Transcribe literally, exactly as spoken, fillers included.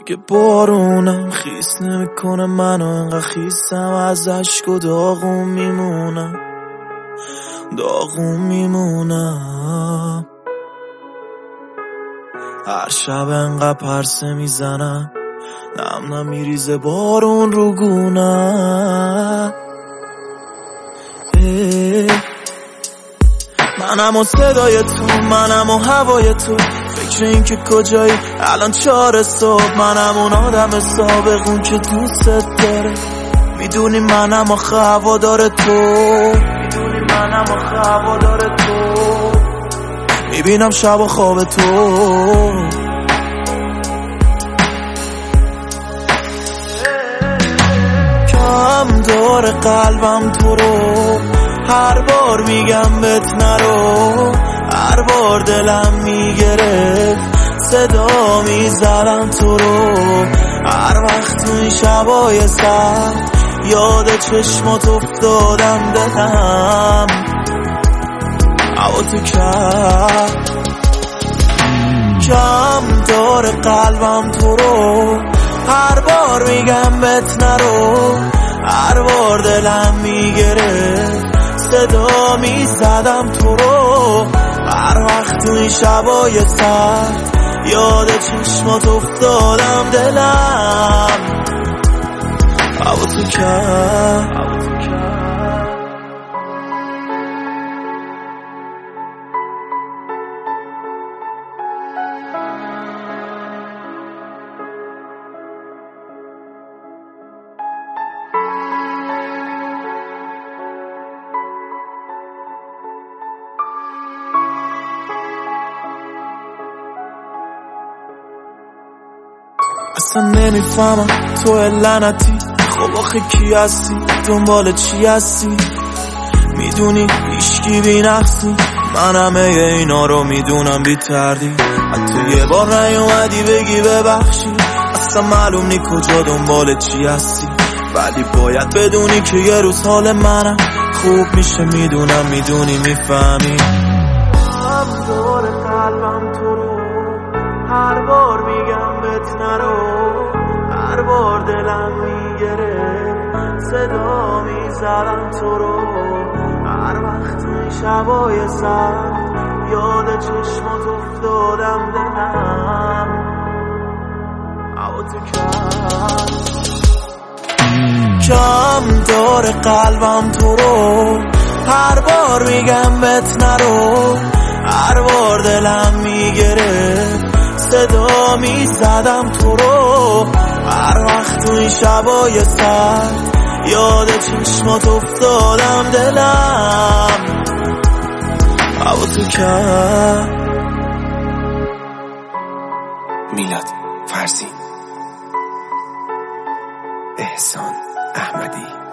که بارونم خیس نمیکنه منو، انقدر خیسم از عشق و داغون میمونم، داغون میمونم. هر شب انقدر پرسه میزنم، نم نم میریزه بارون رو گونم. منم و صدای تو، منم و هوای تو، فکر این که کجایی الان چهار صبح. منم اون آدم سابقون که دوست داره، میدونی منم آخه هوادار تو، میدونی منم آخه هوادار تو. میبینم شب و خواب تو، کم داره قلبم تو رو، هر بار میگم بهت نرو، هر بار دلم میگرفت صدا میزدم تو رو. هر وقت تو این شبای سخت یاد چشمات افتادم، دلم هوا تو کرد. کم داره قلبم تو رو، هر بار میگم بهت نرو، هر بار دلم میگرفت صدا میزدم تو رو. هر وقت تو این شبای سرد یاد چشمات افتادم، دلم هوا تو کرد. اصلا نمیفهمم تو لعنتی، خب آخه کی هستی، دنبال چی هستی؟ میدونی هیچکی بی نقصی، من همه اینا رو میدونم بی تردید. حتی یه بار نیومدی بگی ببخشی، اصلا معلوم نی کجا دنبال چی هستی. ولی باید بدونی که یه روز حال منم خوب میشه، میدونم میدونی میفهمی. هم دور قلبم تو رو، هر بار میگم بهت نرو، هر بار دلم میگره صدا میزدم تو رو. هر وقت تو این شبای سخت یاد چشمات افتادم، دلم هوا تو کرد. کم داره قلبم تو رو، هر بار میگم بهت نرو، هر بار دلم میگره صدا میزدم تو رو. هر وقت تو این شبای سرد یاد چشمات افتادم، دلم هوا تو کرد. میلاد فرزین، احسان احمدی.